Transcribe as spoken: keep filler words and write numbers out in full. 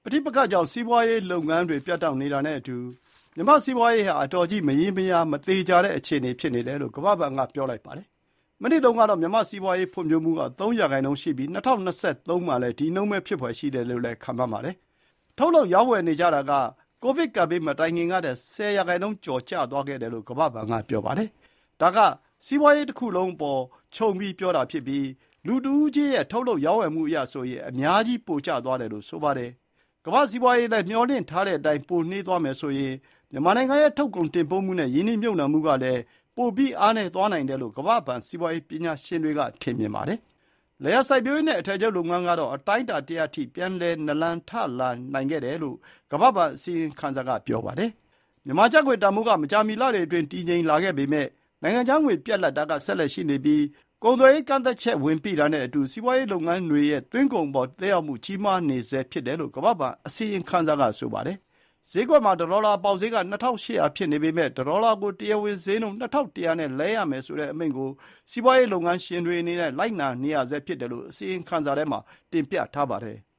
ပဋိပက္ခကြောင့်စီးပွားရေးလုပ်ငန်းတွေပြတ်တောက်နေတာနဲ့အတူမြန်မာ့စီးပွားရေးဟာအတော်ကြီးမရေမရာမသေချာတဲ့အခြေအနေဖြစ်နေတယ်လို့ကမ္ဘာ့ဘဏ်ကပြောလိုက်ပါတယ်။မနေ့တုန်းကတော့မြန်မာ့စီးပွားရေးဖွံ့ဖြိုးမှုကသုံးရာခိုင်နှုန်းရှိပြီး၂၀၂၃မှာလည်းဒီနှုန်းပဲဖြစ်ဖွယ်ရှိတယ်လို့လည်းခန့်မှန်းပါတယ်။ထုတ်လုပ်ရောင်းဝယ်နေကြတာကကိုဗစ်ကပ်ဘေးမတိုင်ခင်ကတည်းကဆယ်ရာခိုင်နှုန်းကျော်ကျသွားခဲ့တယ်လို့ကမ္ဘာ့ဘဏ်ကပြောပါတယ်။ဒါကစီးပွားရေးတစ်ခုလုံးအပေါ်ခြုံပြီးပြောတာဖြစ်ပြီးလူတဦးချင်းရဲ့ထုတ်လုပ်ရောင်းဝယ်မှုအရဆိုရင်အများကြီးပိုကျသွားတယ်လို့ဆိုပါတယ်။ကမ္ဘာ့စီးပွားရေးလည်းမျှော်လင့်ထားတဲ့အတိုင်းပိုနှေးသွားမယ်ဆိုရင်မြန်မာနိုင်ငံရဲ့ထုတ်ကုန်တင်ပို့မှုနဲ့ရင်းနှီးမြှုပ်နှံမှုကလည်းပိုပြီးအားနည်းသွားနိုင်တယ်လို့ကမ္ဘာ့ဘဏ်စီးပွားရေးပညာရှင်တွေကထင်မြင်ပါတယ်။လယ်ယာစိုက်ပျိုးရေးနဲ့အထည်ချုပ်လုပ်ငန်းကတော့အတိုင်းအတာတစ်ရပ်ထိပြန်လည်နလန်ထလာနိုင်ခဲ့တယ်လို့ကမ္ဘာ့ဘဏ်အစီရင်ခံစာကပြောပါတယ်။မြန်မာကျပ်ငွေတန်ဖိုးကမကြာမီလတွေအတွင်းတည်ငြိမ်လာခဲ့ပေမဲ့နိုင်ငံခြားငွေပြတ်လပ်တာကဆက်လက်ရှိနေပြီးကုန်သွယ်ရေးကန့်သတ်ချက်ဝင်ပိတာနဲ့အတူစီးပွားရေးလုပ်ငန်းတွေရဲ့သွင်းကုန်ပေါ်သက်ရောက်မှုကြီးမားနေဆဲဖြစ်တယ်လို့ကမ္ဘာ့ဘဏ်အစီရင်ခံစာကဆိုပါတယ်။ဈေးကွက်မှာတစ်ဒေါ်လာပေါက်ဈေးက၂၈၀၀ဖြစ်နေပေမဲ့တစ်ဒေါ်လာကိုတရားဝင်ဈေးနှုန်း၂၁၀၀နဲ့လဲရမယ်ဆိုတဲ့အမိန့်ကိုစီးပွားရေးလုပ်ငန်းရှင်တွေအနေနဲ့လိုက်နာနေရဆဲဖြစ်တယ်လို့အစီရင်ခံစာထဲမှာတင်ပြထားပါတယ်။